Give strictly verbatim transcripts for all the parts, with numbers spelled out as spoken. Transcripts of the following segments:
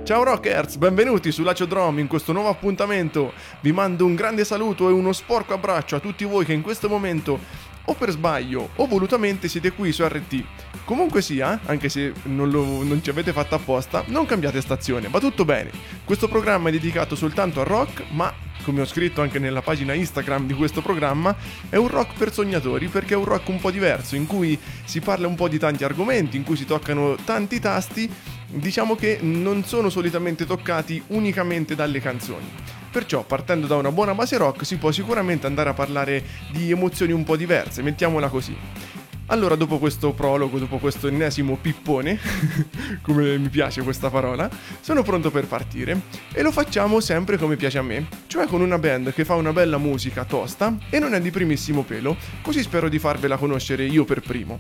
Ciao Rockers, benvenuti su Laciodrome in questo nuovo appuntamento. Vi mando un grande saluto e uno sporco abbraccio a tutti voi che in questo momento, o per sbaglio o volutamente, siete qui su R T. Comunque sia, anche se non, lo, non ci avete fatto apposta, non cambiate stazione, va tutto bene. Questo programma è dedicato soltanto al rock, ma come ho scritto anche nella pagina Instagram di questo programma, è un rock per sognatori, perché è un rock un po' diverso, in cui si parla un po' di tanti argomenti, in cui si toccano tanti tasti, diciamo che non sono solitamente toccati unicamente dalle canzoni. Perciò, partendo da una buona base rock, si può sicuramente andare a parlare di emozioni un po' diverse, mettiamola così. Allora, dopo questo prologo, dopo questo ennesimo pippone, come mi piace questa parola, sono pronto per partire. E lo facciamo sempre come piace a me, cioè con una band che fa una bella musica tosta e non è di primissimo pelo, così spero di farvela conoscere io per primo.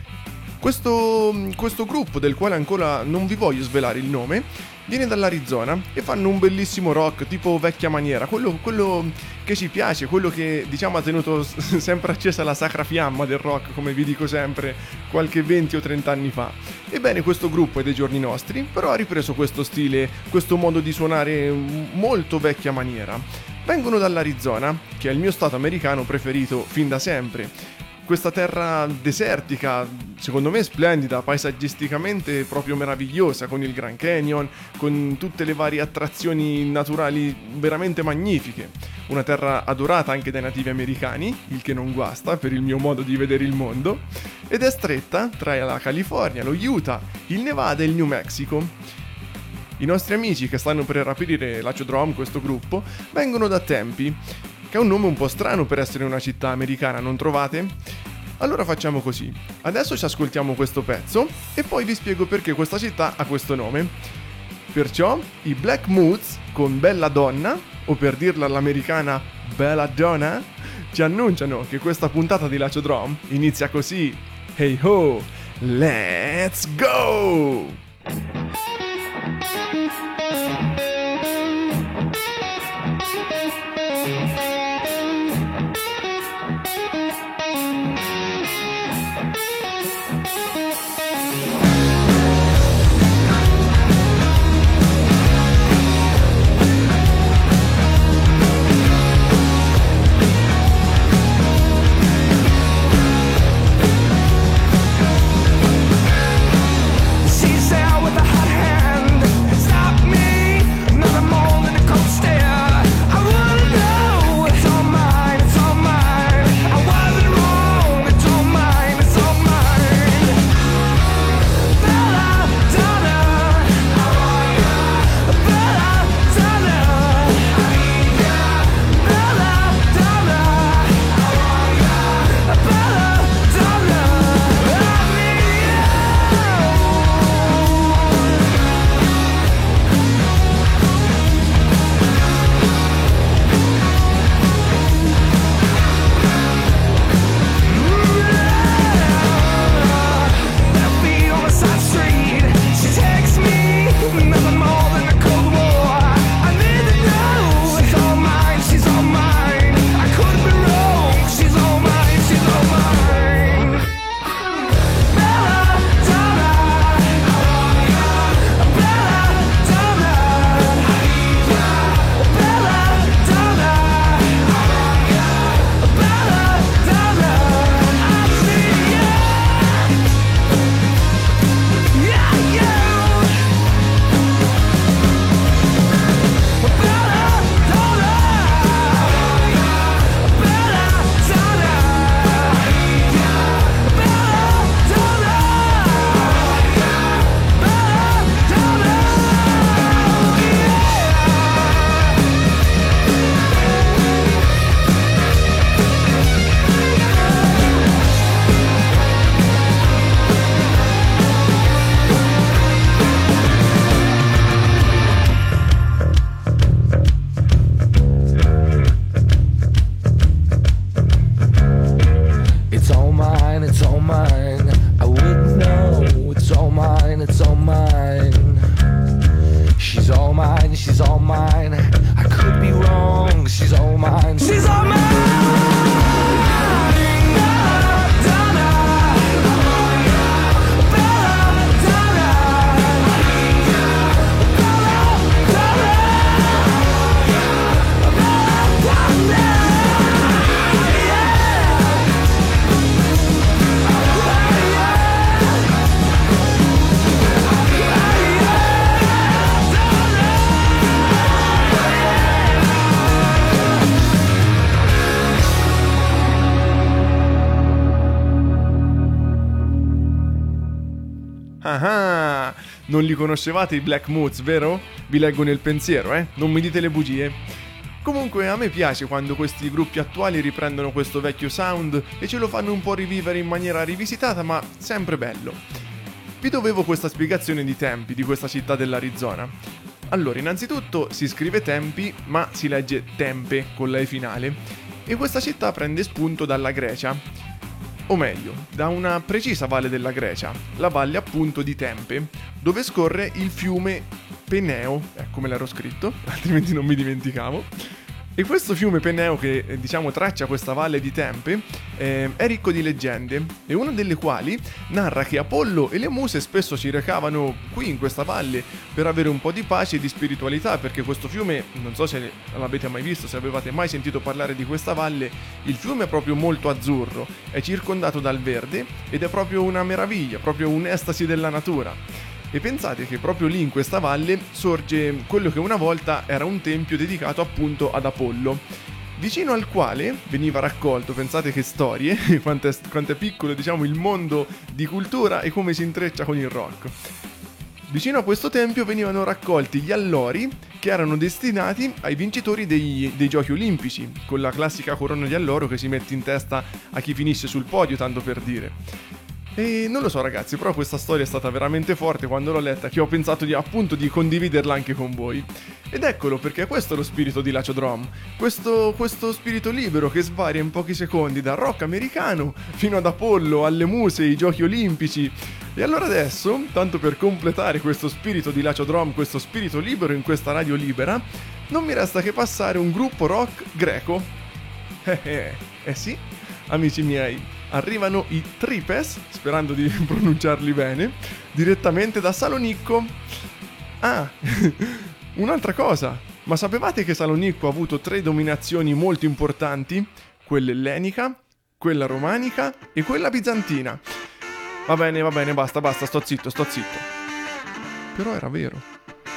Questo, questo gruppo, del quale ancora non vi voglio svelare il nome, viene dall'Arizona e fanno un bellissimo rock tipo vecchia maniera, quello, quello che ci piace, quello che diciamo ha tenuto sempre accesa la sacra fiamma del rock, come vi dico sempre, qualche venti o trenta anni fa. Ebbene, questo gruppo è dei giorni nostri, però ha ripreso questo stile, questo modo di suonare molto vecchia maniera. Vengono dall'Arizona, che è il mio stato americano preferito fin da sempre. Questa terra desertica, secondo me splendida, paesaggisticamente proprio meravigliosa, con il Grand Canyon, con tutte le varie attrazioni naturali veramente magnifiche. Una terra adorata anche dai nativi americani, il che non guasta per il mio modo di vedere il mondo, ed è stretta tra la California, lo Utah, il Nevada e il New Mexico. I nostri amici che stanno per aprire Laciodrome, questo gruppo, vengono da Tempe, che è un nome un po' strano per essere una città americana, non trovate? Allora facciamo così, adesso ci ascoltiamo questo pezzo e poi vi spiego perché questa città ha questo nome. Perciò i Black Moods con Bella Donna, o per dirla all'americana Bella Donna, ci annunciano che questa puntata di Laciodrome inizia così. Hey ho, let's go! Ah, non li conoscevate i Black Moods, vero? Vi leggo nel pensiero, eh? Non mi dite le bugie. Comunque a me piace quando questi gruppi attuali riprendono questo vecchio sound e ce lo fanno un po' rivivere in maniera rivisitata, ma sempre bello. Vi dovevo questa spiegazione di Tempe, di questa città dell'Arizona. Allora, innanzitutto si scrive Tempi, ma si legge Tempe con la E finale, e questa città prende spunto dalla Grecia, o meglio, da una precisa valle della Grecia, la valle appunto di Tempe, dove scorre il fiume Peneo, ecco come l'ero scritto, altrimenti non mi dimenticavo. E questo fiume Peneo che eh, diciamo traccia questa valle di Tempe eh, è ricco di leggende, e una delle quali narra che Apollo e le muse spesso si recavano qui in questa valle per avere un po' di pace e di spiritualità, perché questo fiume, non so se l'avete mai visto, se avevate mai sentito parlare di questa valle, il fiume è proprio molto azzurro, è circondato dal verde ed è proprio una meraviglia, proprio un'estasi della natura. E pensate che proprio lì in questa valle sorge quello che una volta era un tempio dedicato appunto ad Apollo, vicino al quale veniva raccolto, pensate che storie, quanto è, quanto è piccolo diciamo il mondo di cultura e come si intreccia con il rock. Vicino a questo tempio venivano raccolti gli allori che erano destinati ai vincitori dei, dei giochi olimpici, con la classica corona di alloro che si mette in testa a chi finisce sul podio, tanto per dire. E non lo so ragazzi, però questa storia è stata veramente forte quando l'ho letta, che ho pensato di appunto di condividerla anche con voi. Ed eccolo perché questo è lo spirito di Lacio Drum, questo, questo spirito libero che svaria in pochi secondi dal rock americano fino ad Apollo, alle muse, ai giochi olimpici. E allora adesso, tanto per completare questo spirito di Lacio Drum, questo spirito libero in questa radio libera, non mi resta che passare un gruppo rock greco. Eh eh, eh sì, amici miei. Arrivano i Tripes, sperando di pronunciarli bene, direttamente da Salonicco. Ah, un'altra cosa, ma sapevate che Salonicco ha avuto tre dominazioni molto importanti? Quella ellenica, quella romanica e quella bizantina. Va bene, va bene, basta, basta, sto zitto, sto zitto. Però era vero.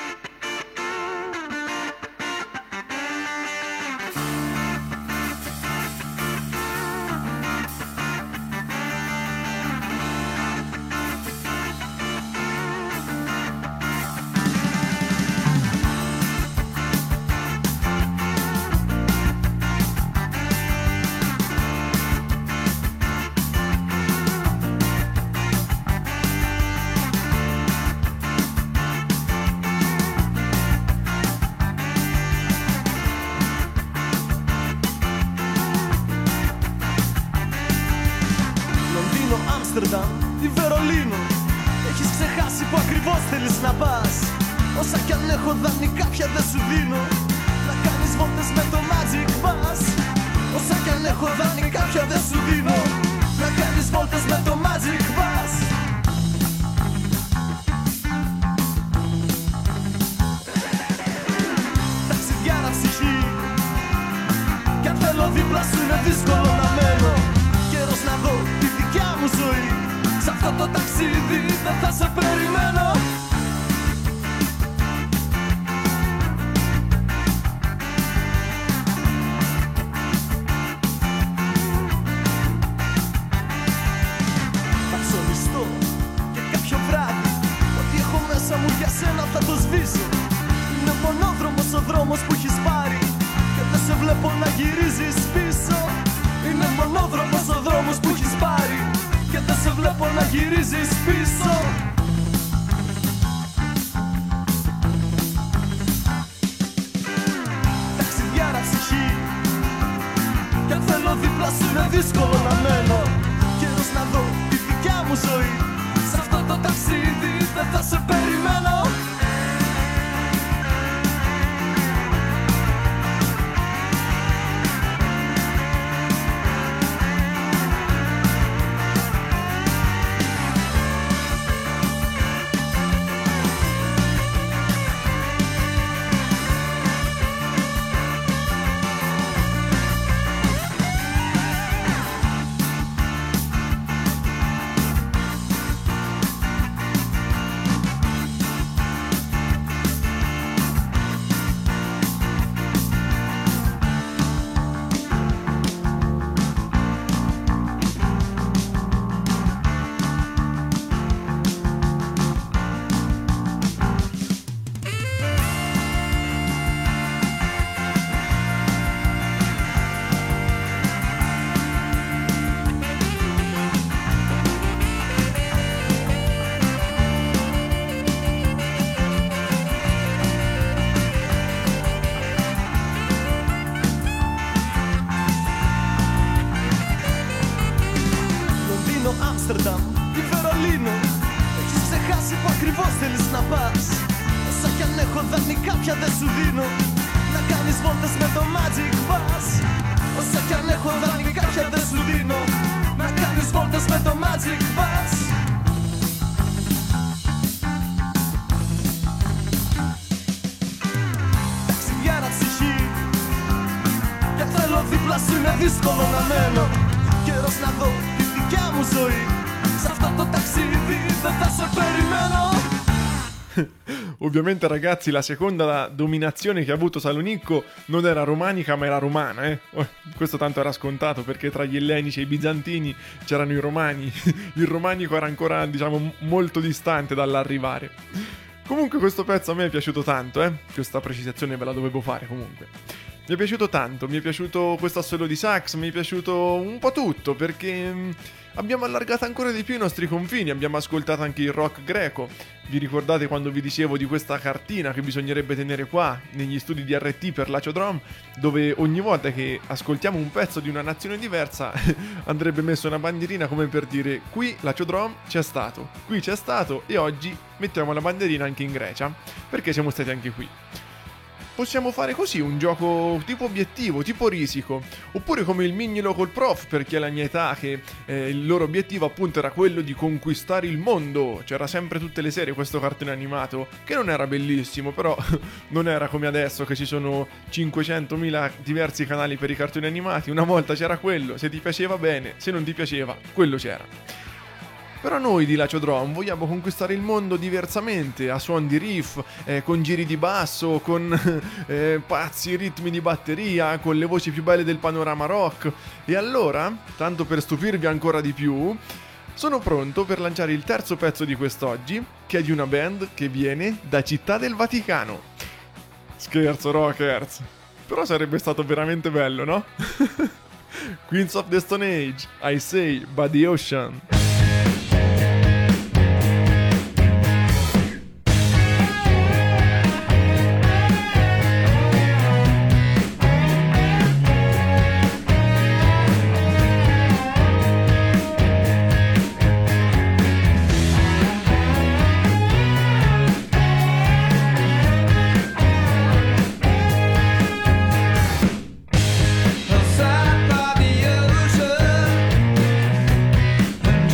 Αμστερνταμ ή Βερολίνο, έχεις ξεχάσει που ακριβώς θέλεις να πας. Όσα κι αν έχω δανεικά πια δεν σου δίνω, να κάνεις βόλτες με το Magic Bus. Όσα κι αν έχω δανεικά πια δεν σου δίνω, να κάνεις βόλτες με το Magic Bus. Ταξιδιάρα ψυχή, κι αν θέλω δίπλα σου είναι δύσκολο να μένω. Καιρός να δω τη δικιά μου ζωή, σ' αυτό το ταξίδι δεν θα σε περιμένω. Θα ψωνιστώ και κάποιο βράδυ, ό,τι έχω μέσα μου για σένα θα το σβήσω. Είναι μονόδρομος ο δρόμος που έχεις πάρει και δεν σε βλέπω να γυρίζεις πίσω. Είναι μονόδρομος ο δρόμος που έχεις πάρει και δεν σε βλέπω να γυρίζεις πίσω. Ταξιδιάρα ψυχή, κι αν θέλω δίπλα σου είναι δύσκολο να μένω. Καιρός να δω τη δικιά μου ζωή, σ' αυτό το ταξίδι δεν θα σε περιμένω. Λονδίνο, Άμστερνταμ ή Βερολίνο. Έχεις ξεχάσει που ακριβώς θέλεις να πας. Όσα κι αν έχω δανεικά πια δεν σου δίνω. Να κάνεις βόλτες με το Magic Bus. Όσα κι αν έχω δανεικά πια δεν σου δίνω. Να κάνεις βόλτες με το Magic Bus. Ταξιδιάρα ψυχή, και θέλω δίπλα σου είναι δύσκολο να μένω. Καιρός να δω τη δικιά μου ζωή. Σε αυτό το ταξίδι δεν θα σε περιμένω. Ovviamente ragazzi, la seconda dominazione che ha avuto Salonicco non era romanica ma era romana, eh? Questo tanto era scontato perché tra gli ellenici e i bizantini c'erano i romani. Il romanico era ancora, diciamo, molto distante dall'arrivare. Comunque questo pezzo a me è piaciuto tanto, eh? Questa precisazione ve la dovevo fare comunque. Mi è piaciuto tanto, mi è piaciuto questo assolo di sax, mi è piaciuto un po' tutto perché mh, abbiamo allargato ancora di più i nostri confini, abbiamo ascoltato anche il rock greco. Vi ricordate quando vi dicevo di questa cartina che bisognerebbe tenere qua negli studi di R T per Lacio Drum, dove ogni volta che ascoltiamo un pezzo di una nazione diversa andrebbe messo una bandierina come per dire qui Lacio Drum c'è stato, qui c'è stato e oggi mettiamo la bandierina anche in Grecia perché siamo stati anche qui. Possiamo fare così un gioco tipo obiettivo, tipo risico, oppure come il mignolo col prof per chi è la mia età, che eh, il loro obiettivo appunto era quello di conquistare il mondo. C'era sempre tutte le serie questo cartone animato che non era bellissimo, però non era come adesso che ci sono cinquecentomila diversi canali per i cartoni animati. Una volta c'era quello, se ti piaceva bene, se non ti piaceva quello c'era. Però noi di Lacio Drum vogliamo conquistare il mondo diversamente, a suon di riff, eh, con giri di basso, con eh, pazzi ritmi di batteria, con le voci più belle del panorama rock. E allora, tanto per stupirvi ancora di più, sono pronto per lanciare il terzo pezzo di quest'oggi, che è di una band che viene da Città del Vaticano. Scherzo, rockers, però sarebbe stato veramente bello, no? Queens of the Stone Age, I Say, by the Ocean. Outside by the ocean,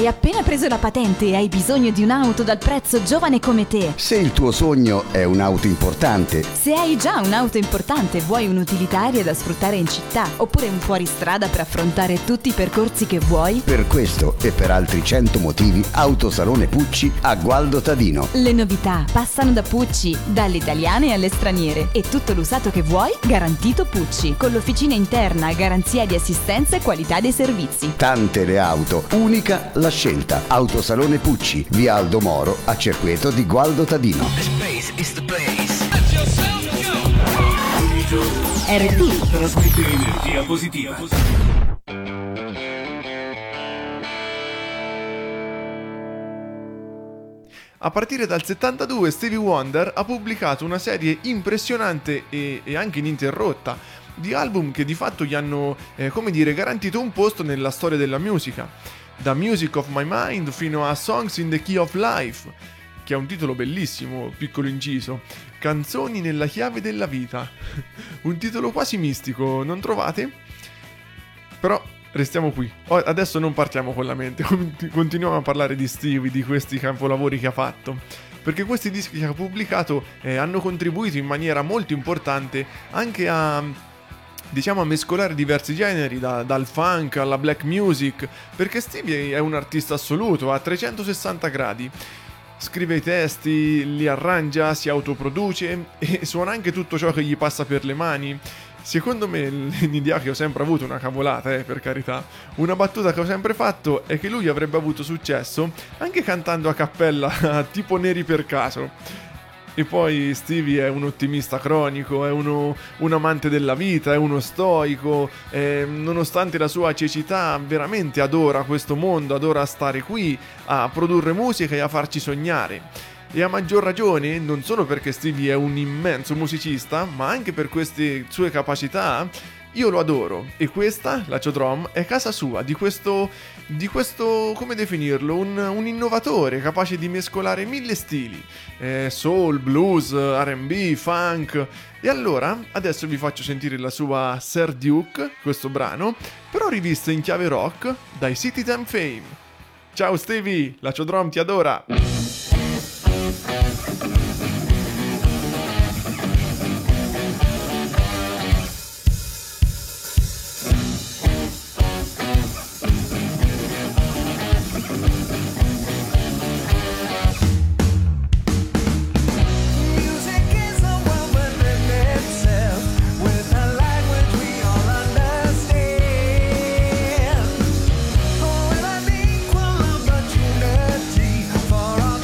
Hai appena preso la patente e hai bisogno di un'auto dal prezzo giovane come te. Se il tuo sogno è un'auto importante. Se hai già un'auto importante e vuoi un'utilitaria da sfruttare in città, oppure un fuoristrada per affrontare tutti i percorsi che vuoi. Per questo e per altri cento motivi, Autosalone Pucci a Gualdo Tadino. Le novità passano da Pucci, dalle italiane alle straniere, e tutto l'usato che vuoi garantito Pucci, con l'officina interna, garanzia di assistenza e qualità dei servizi. Tante le auto, unica la scelta. Autosalone Pucci, via Aldo Moro, a Cerqueto di Gualdo Tadino. R T trasmette energia positiva. A partire dal settantadue Stevie Wonder ha pubblicato una serie impressionante e, e anche ininterrotta di album che di fatto gli hanno, eh, come dire, garantito un posto nella storia della musica. Da Music of My Mind fino a Songs in the Key of Life, che è un titolo bellissimo, piccolo inciso. Canzoni nella chiave della vita. Un titolo quasi mistico, non trovate? Però restiamo qui. Adesso non partiamo con la mente, continuiamo a parlare di Stevie, di questi capolavori che ha fatto. Perché questi dischi che ha pubblicato eh, hanno contribuito in maniera molto importante anche a, diciamo, a mescolare diversi generi, da, dal funk alla black music, perché Stevie è un artista assoluto, a trecentosessanta gradi. Scrive i testi, li arrangia, si autoproduce e suona anche tutto ciò che gli passa per le mani. Secondo me, l'idea che ho sempre avuto, una cavolata, eh, per carità, una battuta che ho sempre fatto è che lui avrebbe avuto successo anche cantando a cappella, tipo Neri per caso. E poi Stevie è un ottimista cronico, è uno, un amante della vita, è uno stoico, e, nonostante la sua cecità, veramente adora questo mondo, adora stare qui a produrre musica e a farci sognare. E a maggior ragione, non solo perché Stevie è un immenso musicista, ma anche per queste sue capacità, io lo adoro. E questa, la Ciodrom, è casa sua, di questo, di questo, come definirlo, un, un innovatore capace di mescolare mille stili, eh, soul, blues, R and B, funk. E allora, adesso vi faccio sentire la sua Sir Duke, questo brano, però rivista in chiave rock dai Citizen Fame. Ciao Stevie, la Ciodrom ti adora! For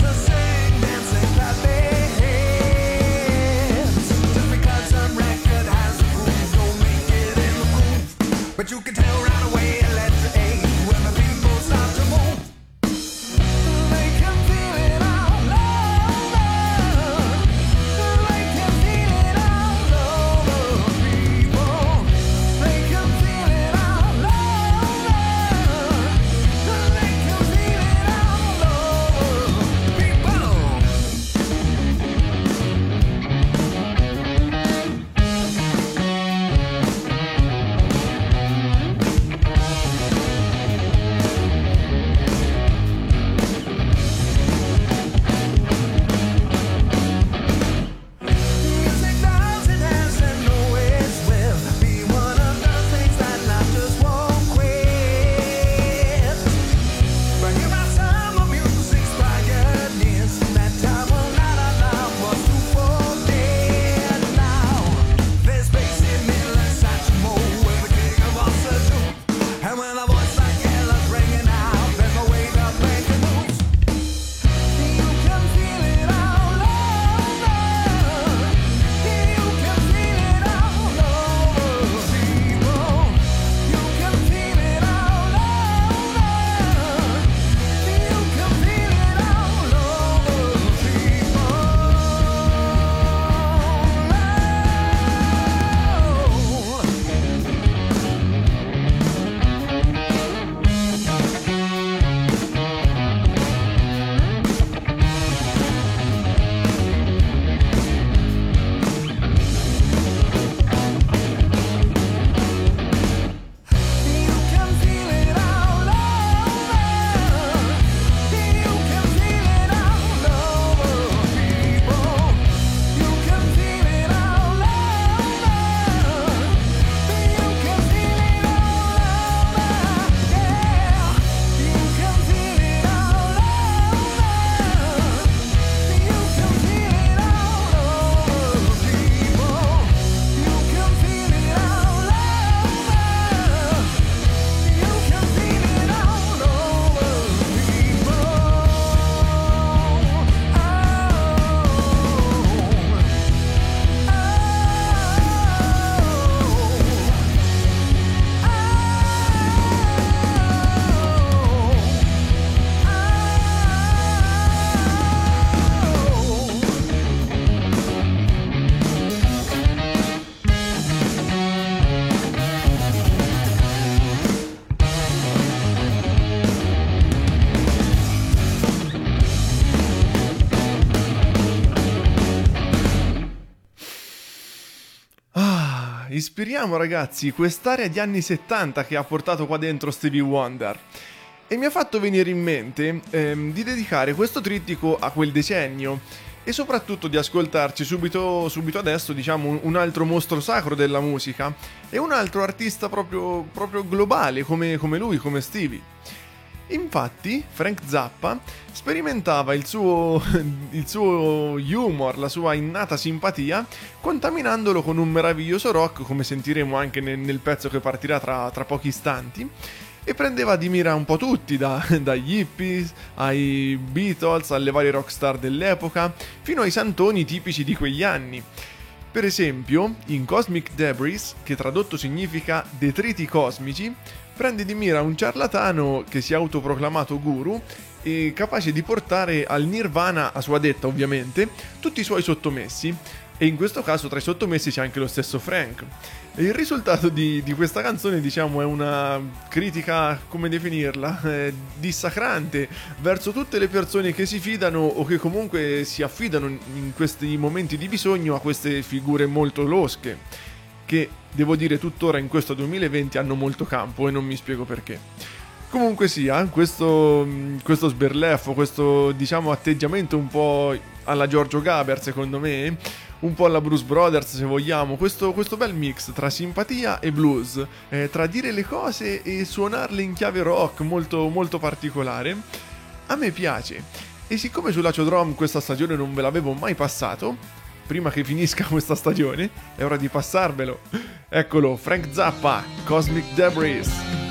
ispiriamo ragazzi quest'area di anni settanta che ha portato qua dentro Stevie Wonder. E mi ha fatto venire in mente ehm, di dedicare questo trittico a quel decennio e soprattutto di ascoltarci subito, subito adesso, diciamo, un, un altro mostro sacro della musica e un altro artista proprio, proprio globale come, come lui, come Stevie. Infatti Frank Zappa sperimentava il suo, il suo humor, la sua innata simpatia, contaminandolo con un meraviglioso rock, come sentiremo anche nel, nel pezzo che partirà tra, tra pochi istanti, e prendeva di mira un po' tutti, da, dagli hippies ai Beatles, alle varie rockstar dell'epoca, fino ai santoni tipici di quegli anni. Per esempio, in Cosmic Debris, che tradotto significa detriti cosmici, prende di mira un ciarlatano che si è autoproclamato guru e capace di portare al nirvana, a sua detta ovviamente, tutti i suoi sottomessi, e in questo caso tra i sottomessi c'è anche lo stesso Frank. E il risultato di, di questa canzone, diciamo, è una critica, come definirla, eh, dissacrante verso tutte le persone che si fidano o che comunque si affidano in questi momenti di bisogno a queste figure molto losche, che devo dire tuttora in questo duemilaventi hanno molto campo e non mi spiego perché. Comunque sia, questo, questo sberleffo, questo diciamo atteggiamento un po' alla Giorgio Gaber secondo me, un po' alla Blues Brothers se vogliamo, questo, questo bel mix tra simpatia e blues, eh, tra dire le cose e suonarle in chiave rock molto, molto particolare, a me piace. E siccome su Lacio Drum questa stagione non ve l'avevo mai passato, prima che finisca questa stagione è ora di passarvelo. Eccolo, Frank Zappa, Cosmic Debris.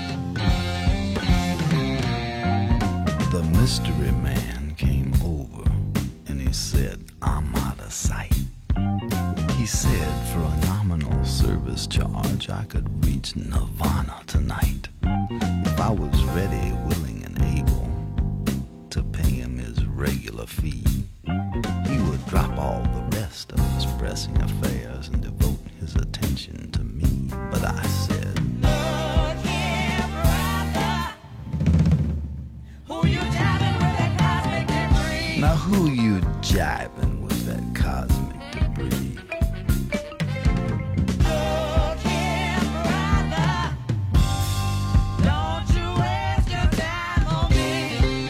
The mystery man came over and he said, I'm out of sight. He said for a nominal service charge I could reach Nirvana tonight. If I was ready, willing and able to pay him his regular fee, he would drop all the rest of his pressing affairs and devote his attention to me. But I said, look here, brother, who you jiving with that cosmic debris? Now who you jiving with that cosmic debris? Look here, brother, don't you waste your time on me.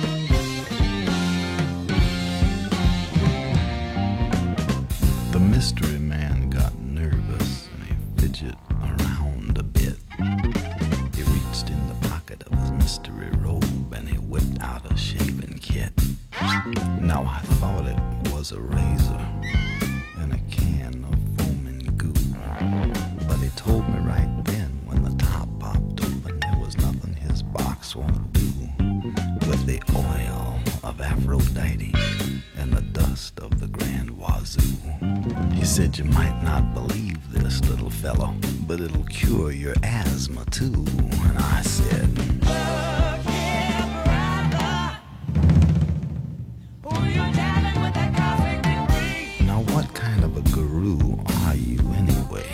The mystery man got nervous and he fidgeted around a bit. He reached in the pocket of his mystery robe and he whipped out a shaving kit. Now I thought it was a razor and a can of foaming goo, but he told me right then when the top popped open there was nothing his box won't do with the oil of Aphrodite and the dust of the Grand Wazoo. He said, you might not believe this, little fellow, but it'll cure your asthma too. And I said, look here, brother, who you jiving with that cosmic debris? Now what kind of a guru are you anyway?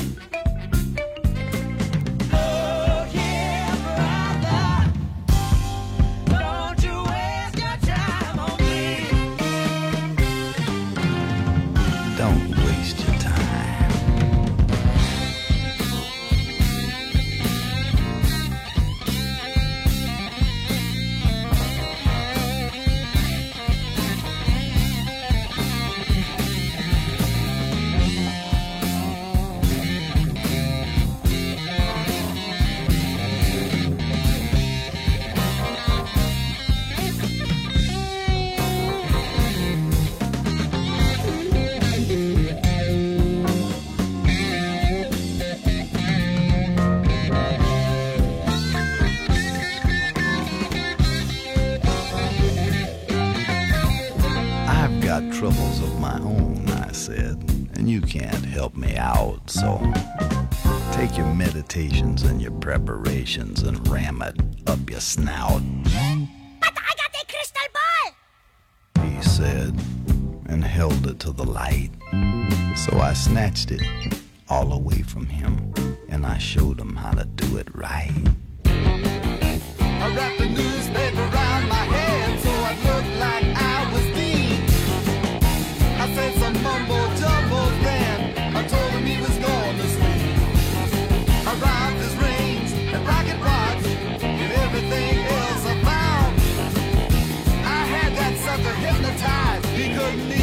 Look here, brother, don't you waste your time on me. Don't waste your time. I've got troubles of my own, I said, and you can't help me out, so take your meditations and your preparations and ram it up your snout. But I got a crystal ball! He said, and held it to the light. So I snatched it all away from him, and I showed him how to do it right. I wrapped the newspaper around my head so I looked like I was deep. I said some mumbo jumbo then. I told him he was going to sleep.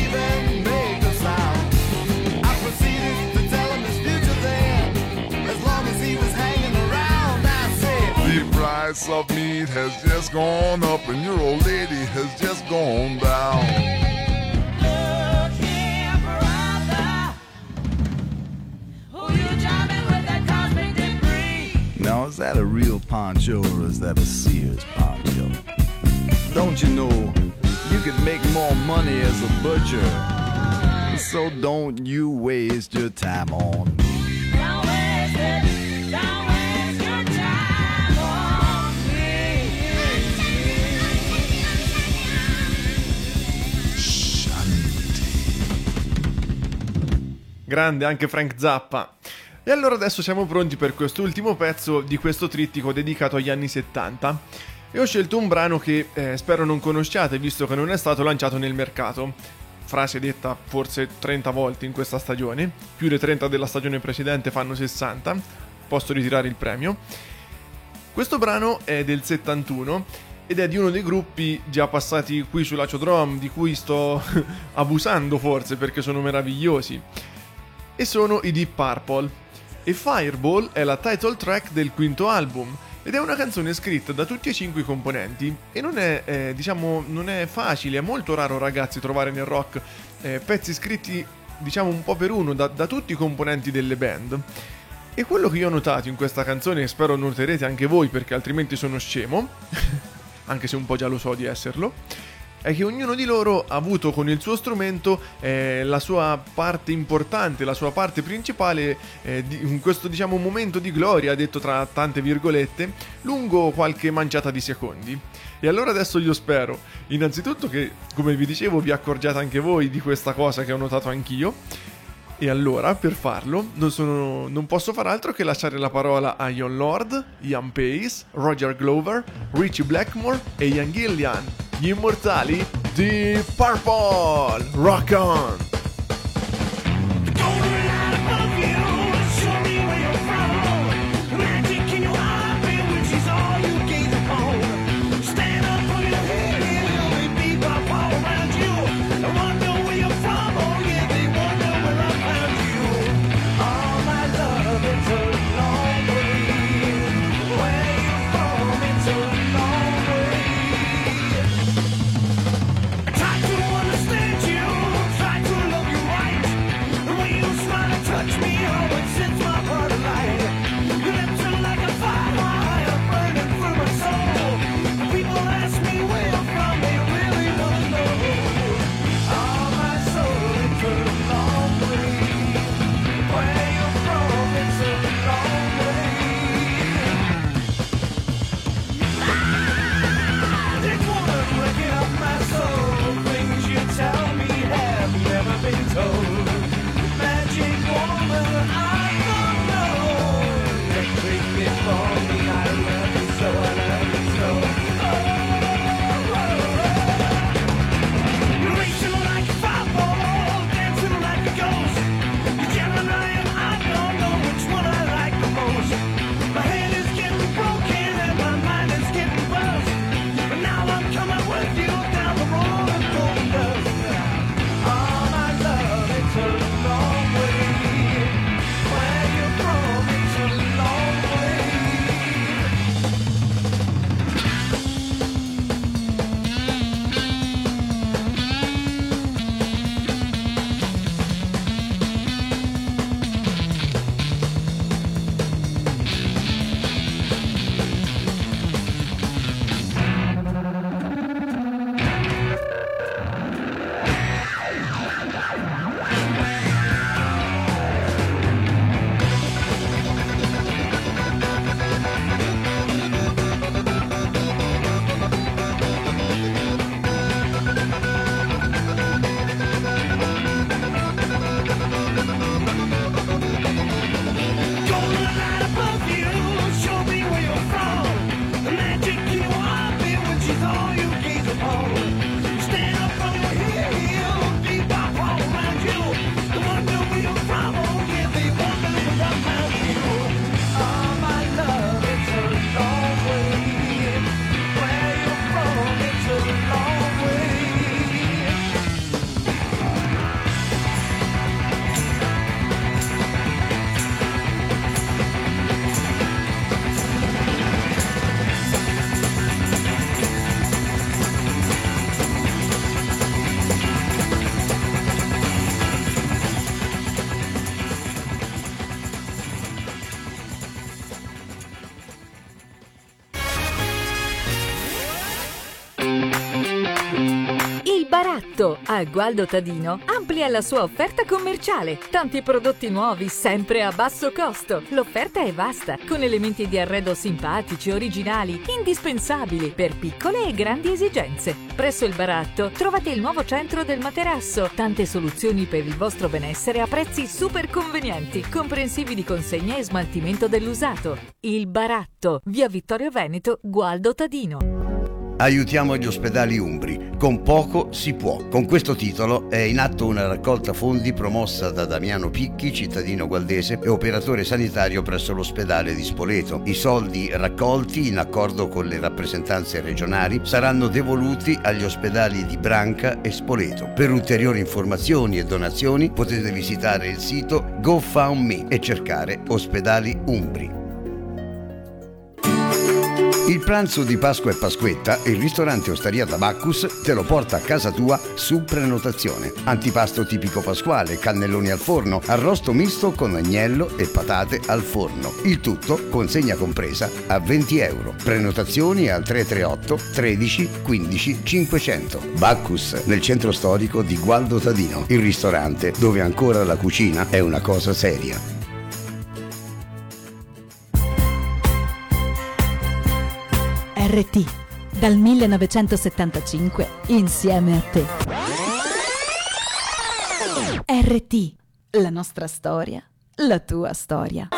even make a sound. I proceeded to tell him his future then, as long as he was hanging around. I said, the price of meat has just gone up and your old lady has just gone down. look here, brother, who you driving with that cosmic debris? Now, is that a real poncho or is that a Sears poncho? Don't you know you could make more money as a butcher? So don't you waste your time on me. Don't waste it, don't waste your time on me. Grande anche Frank Zappa. E allora adesso siamo pronti per quest'ultimo pezzo di questo trittico dedicato agli anni settanta. E ho scelto un brano che eh, spero non conosciate, visto che non è stato lanciato nel mercato. Frase detta forse trenta volte in questa stagione, più le trenta della stagione precedente fanno sessanta, posso ritirare il premio. Questo brano è del settantuno ed è di uno dei gruppi già passati qui su Laciodrom, di cui sto abusando forse perché sono meravigliosi, e sono i Deep Purple. E Fireball è la title track del quinto album, ed è una canzone scritta da tutti e cinque i componenti, e non è, eh, diciamo, non è facile, è molto raro ragazzi trovare nel rock eh, pezzi scritti, diciamo, un po' per uno da, da tutti i componenti delle band. E quello che io ho notato in questa canzone, e spero noterete anche voi perché altrimenti sono scemo, anche se un po' già lo so di esserlo, è che ognuno di loro ha avuto con il suo strumento eh, la sua parte importante, la sua parte principale eh, di, in questo, diciamo, momento di gloria, detto tra tante virgolette, lungo qualche manciata di secondi. E allora adesso io spero, innanzitutto, che, come vi dicevo, vi accorgiate anche voi di questa cosa che ho notato anch'io. E allora, per farlo, non, sono, non posso far altro che lasciare la parola a Jon Lord, Ian Pace, Roger Glover, Richie Blackmore e Ian Gillian, gli immortali Deep Purple. Rock on! Try to understand you, try to Ora Gualdo Tadino amplia la sua offerta commerciale. Tanti prodotti nuovi, sempre a basso costo. L'offerta è vasta, con elementi di arredo simpatici, originali, indispensabili per piccole e grandi esigenze. Presso il Baratto trovate il nuovo centro del materasso. Tante soluzioni per il vostro benessere a prezzi super convenienti, comprensivi di consegna e smaltimento dell'usato. Il Baratto, via Vittorio Veneto, Gualdo Tadino. Aiutiamo gli ospedali umbri. Con poco si può. Con questo titolo è in atto una raccolta fondi promossa da Damiano Picchi, cittadino gualdese e operatore sanitario presso l'ospedale di Spoleto. I soldi raccolti, in accordo con le rappresentanze regionali, saranno devoluti agli ospedali di Branca e Spoleto. Per ulteriori informazioni e donazioni potete visitare il sito GoFundMe e cercare Ospedali Umbri. Il pranzo di Pasqua e Pasquetta, il ristorante Osteria Tabacus te lo porta a casa tua su prenotazione. Antipasto tipico pasquale, cannelloni al forno, arrosto misto con agnello e patate al forno. Il tutto, consegna compresa, a venti euro. Prenotazioni al tre tre otto tredici quindici cinquecento. Bacchus, nel centro storico di Gualdo Tadino, il ristorante dove ancora la cucina è una cosa seria. R T, dal millenovecentosettantacinque, insieme a te. R T, la nostra storia, la tua storia.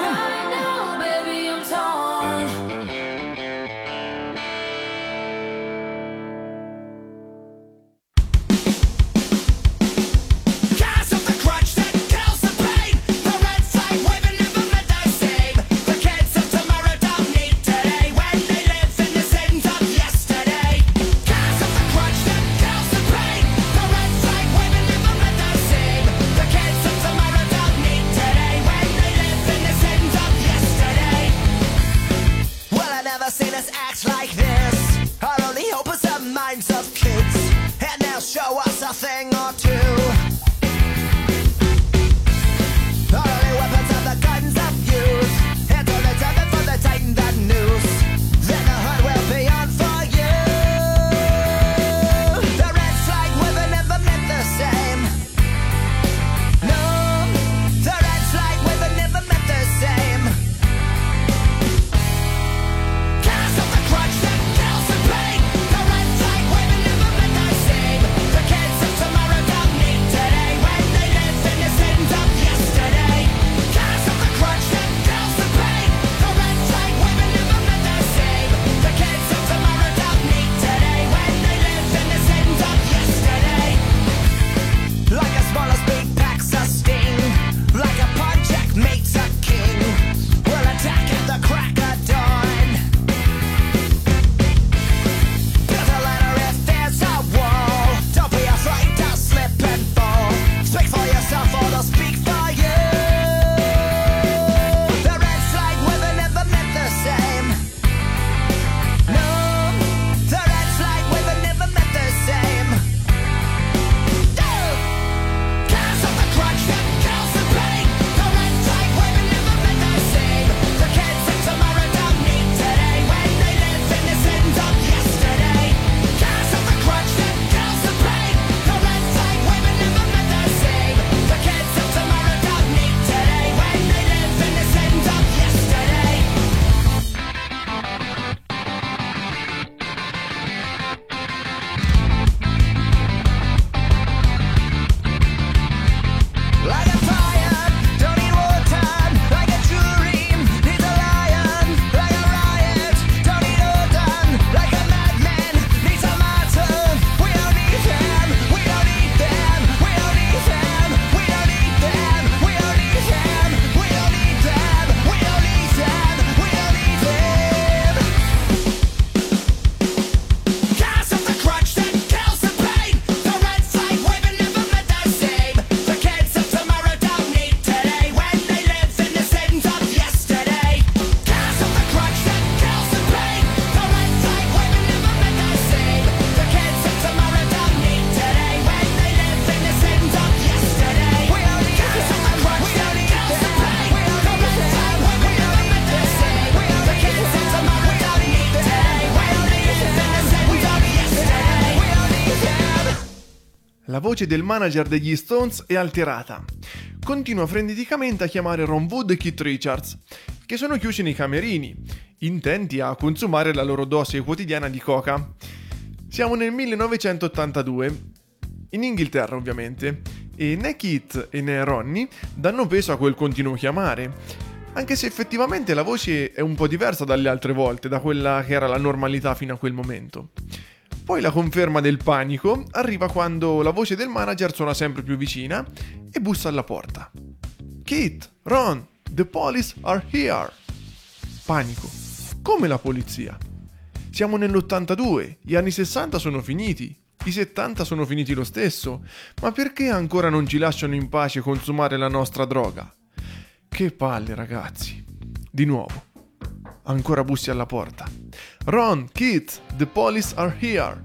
voce del manager degli Stones è alterata. Continua freneticamente a chiamare Ron Wood e Keith Richards, che sono chiusi nei camerini, intenti a consumare la loro dose quotidiana di coca. Siamo nel millenovecentottantadue, in Inghilterra ovviamente, e né Keith e né Ronnie danno peso a quel continuo chiamare, anche se effettivamente la voce è un po' diversa dalle altre volte, da quella che era la normalità fino a quel momento. Poi la conferma del panico arriva quando la voce del manager suona sempre più vicina e bussa alla porta. Keith, Ron, the police are here. Panico. Come la polizia? Siamo nell'ottantadue, gli anni sessanta sono finiti, i settanta sono finiti lo stesso, ma perché ancora non ci lasciano in pace consumare la nostra droga? Che palle, ragazzi. Di nuovo. Ancora bussi alla porta. Ron, Keith, the police are here.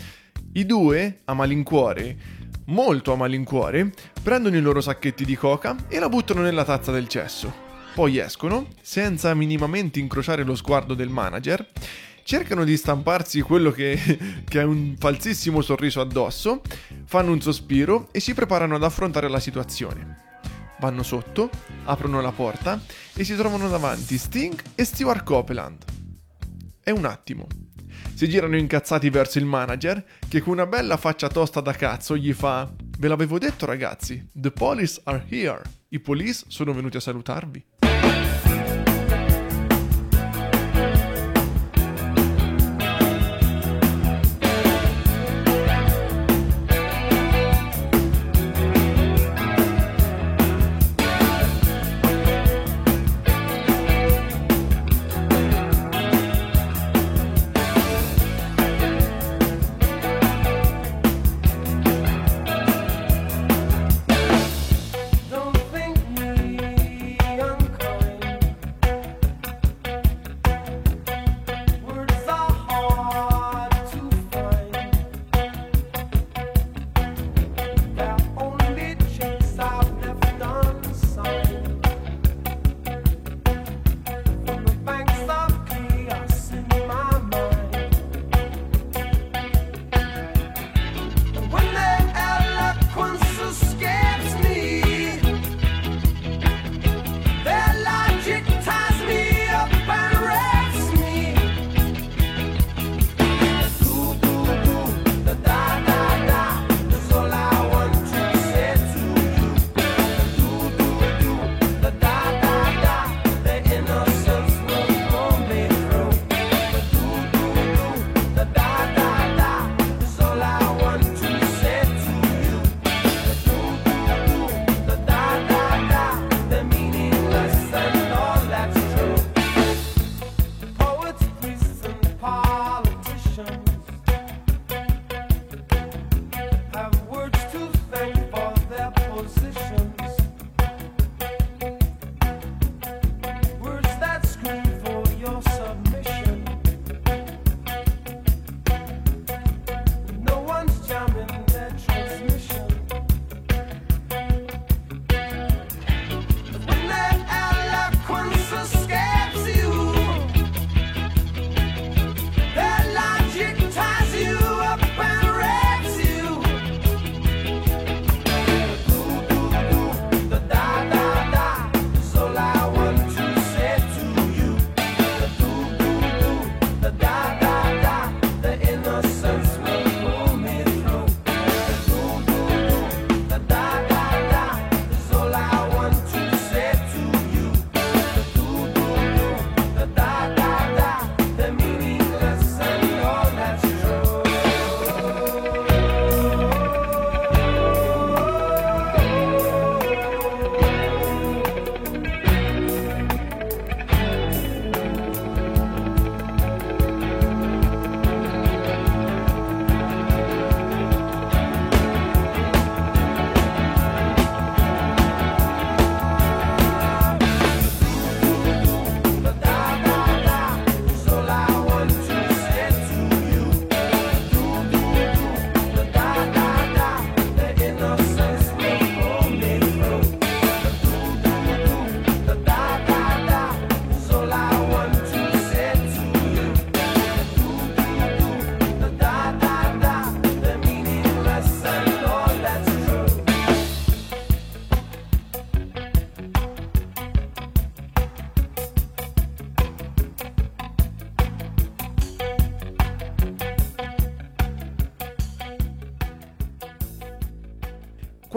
I due, a malincuore, molto a malincuore, prendono i loro sacchetti di coca e la buttano nella tazza del cesso. Poi escono, senza minimamente incrociare lo sguardo del manager, cercano di stamparsi quello che, che è un falsissimo sorriso addosso, fanno un sospiro e si preparano ad affrontare la situazione. Vanno sotto, aprono la porta e si trovano davanti Sting e Stewart Copeland. È un attimo. Si girano incazzati verso il manager, che con una bella faccia tosta da cazzo gli fa: "Ve l'avevo detto, ragazzi, the police are here. I police sono venuti a salutarvi." Don't think me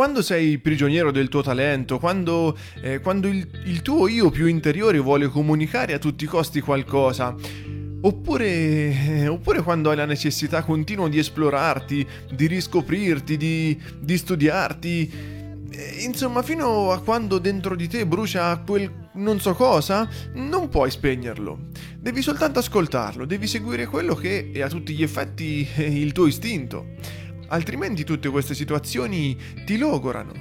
quando sei prigioniero del tuo talento, quando, eh, quando il, il tuo io più interiore vuole comunicare a tutti i costi qualcosa, oppure, eh, oppure quando hai la necessità continua di esplorarti, di riscoprirti, di, di studiarti, eh, insomma fino a quando dentro di te brucia quel non so cosa, non puoi spegnerlo. Devi soltanto ascoltarlo, devi seguire quello che è a tutti gli effetti il tuo istinto. Altrimenti tutte queste situazioni ti logorano.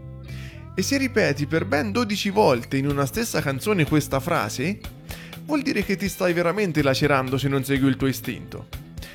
E se ripeti per ben dodici volte in una stessa canzone questa frase, vuol dire che ti stai veramente lacerando se non segui il tuo istinto.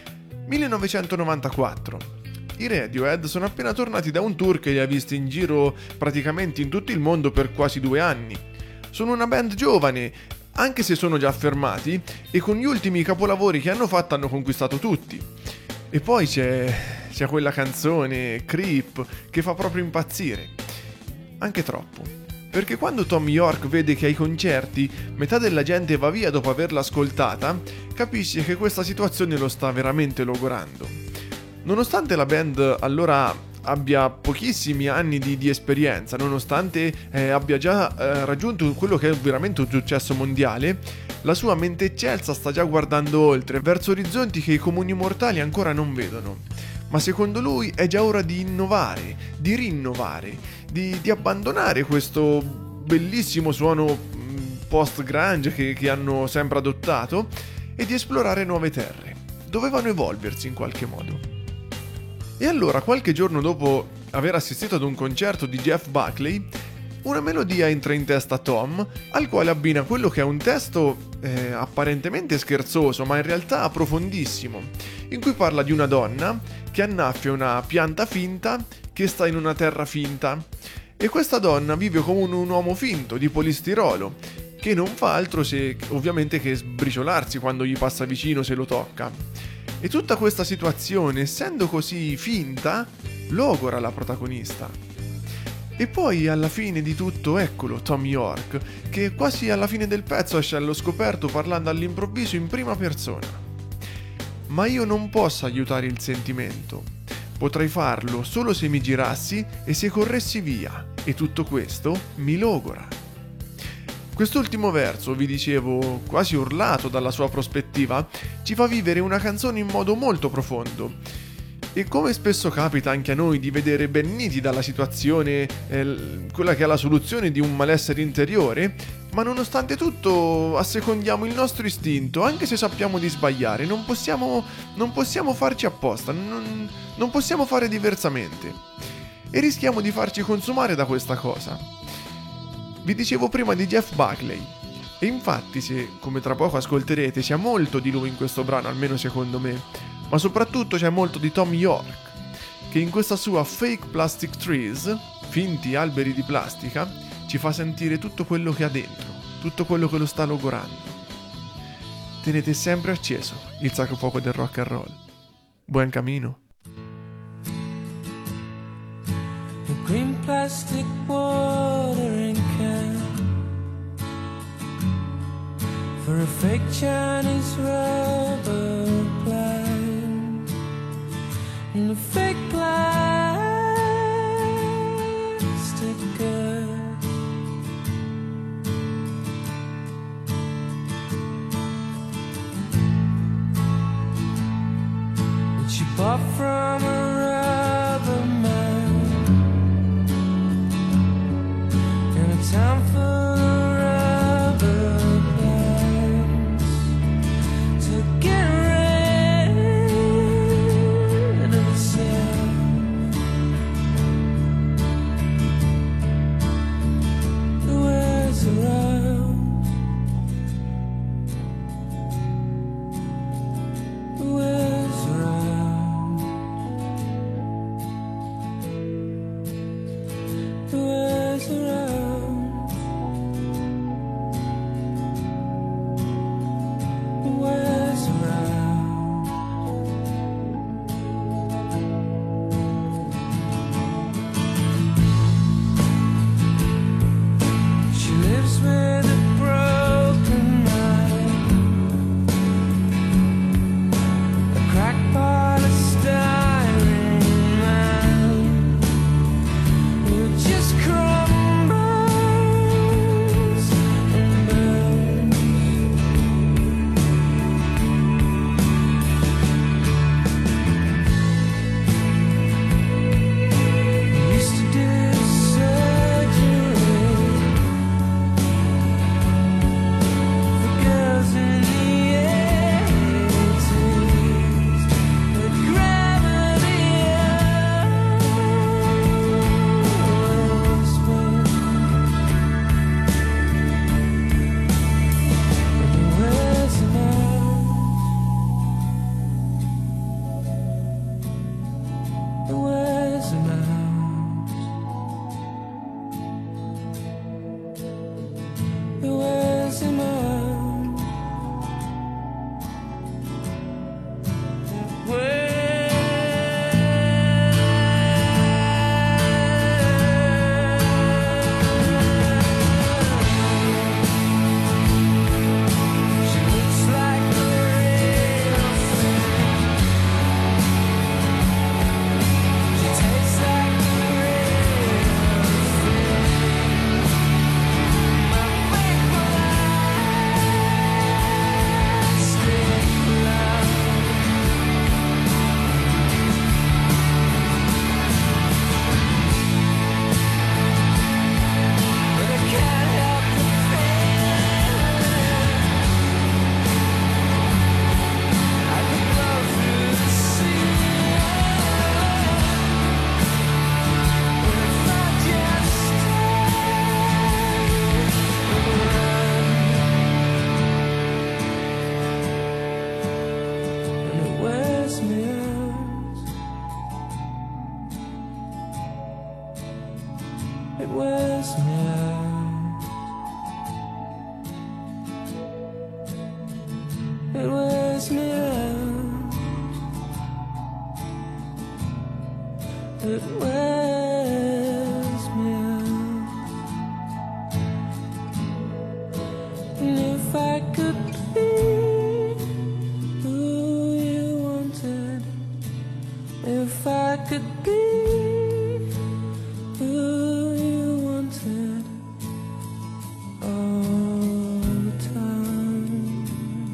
millenovecentonovantaquattro. I Radiohead sono appena tornati da un tour che li ha visti in giro praticamente in tutto il mondo per quasi due anni. Sono una band giovane, anche se sono già affermati, e con gli ultimi capolavori che hanno fatto hanno conquistato tutti. E poi c'è... c'è quella canzone, Creep, che fa proprio impazzire. Anche troppo. Perché quando Thom Yorke vede che ai concerti metà della gente va via dopo averla ascoltata, capisce che questa situazione lo sta veramente logorando. Nonostante la band allora abbia pochissimi anni di, di esperienza, nonostante eh, abbia già eh, raggiunto quello che è veramente un successo mondiale, la sua mente eccelsa sta già guardando oltre, verso orizzonti che i comuni mortali ancora non vedono. Ma secondo lui è già ora di innovare, di rinnovare, di, di abbandonare questo bellissimo suono post-grunge che, che hanno sempre adottato e di esplorare nuove terre. Dovevano evolversi in qualche modo. E allora, qualche giorno dopo aver assistito ad un concerto di Jeff Buckley, una melodia entra in testa a Tom, al quale abbina quello che è un testo eh, apparentemente scherzoso, ma in realtà profondissimo, in cui parla di una donna che annaffia una pianta finta che sta in una terra finta. E questa donna vive come un, un uomo finto, di polistirolo, che non fa altro se ovviamente che sbriciolarsi quando gli passa vicino se lo tocca. E tutta questa situazione, essendo così finta, logora la protagonista. E poi alla fine di tutto eccolo Thom Yorke, che quasi alla fine del pezzo esce allo scoperto parlando all'improvviso in prima persona. Ma io non posso aiutare il sentimento. Potrei farlo solo se mi girassi e se corressi via, e tutto questo mi logora. Quest'ultimo verso, vi dicevo, quasi urlato dalla sua prospettiva, ci fa vivere una canzone in modo molto profondo. E come spesso capita anche a noi di vedere ben nitida la situazione, eh, quella che è la soluzione di un malessere interiore, ma nonostante tutto assecondiamo il nostro istinto, anche se sappiamo di sbagliare, non possiamo, non possiamo farci apposta, non, non possiamo fare diversamente. E rischiamo di farci consumare da questa cosa. Vi dicevo prima di Jeff Buckley, e infatti se, come tra poco ascolterete, c'è molto di lui in questo brano, almeno secondo me, ma soprattutto c'è molto di Thom Yorke, che in questa sua Fake Plastic Trees, finti alberi di plastica, ci fa sentire tutto quello che ha dentro, tutto quello che lo sta logorando. Tenete sempre acceso il sacro fuoco del rock and roll. Buon cammino. A green plastic watering can for a fake Chinese rubber plant and a fake plastic girl. And she bought from a rubber man in a town full of rubber plants to get rid of itself. Who wears around? Who wears around? Who wears around? Who wears around? She lives with a broken mind, a cracked polystyrene man, It wears me out. It wears me out. It wears me out. And if I could be who you wanted, if I could be who you wanted all the time,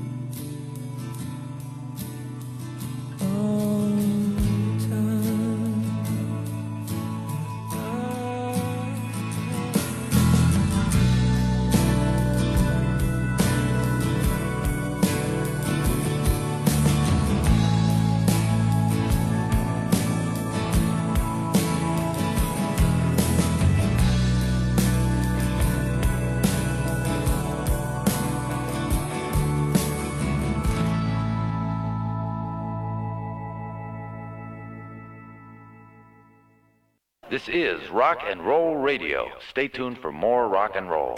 all the time. This is Rock and Roll Radio. Stay tuned for more rock and roll.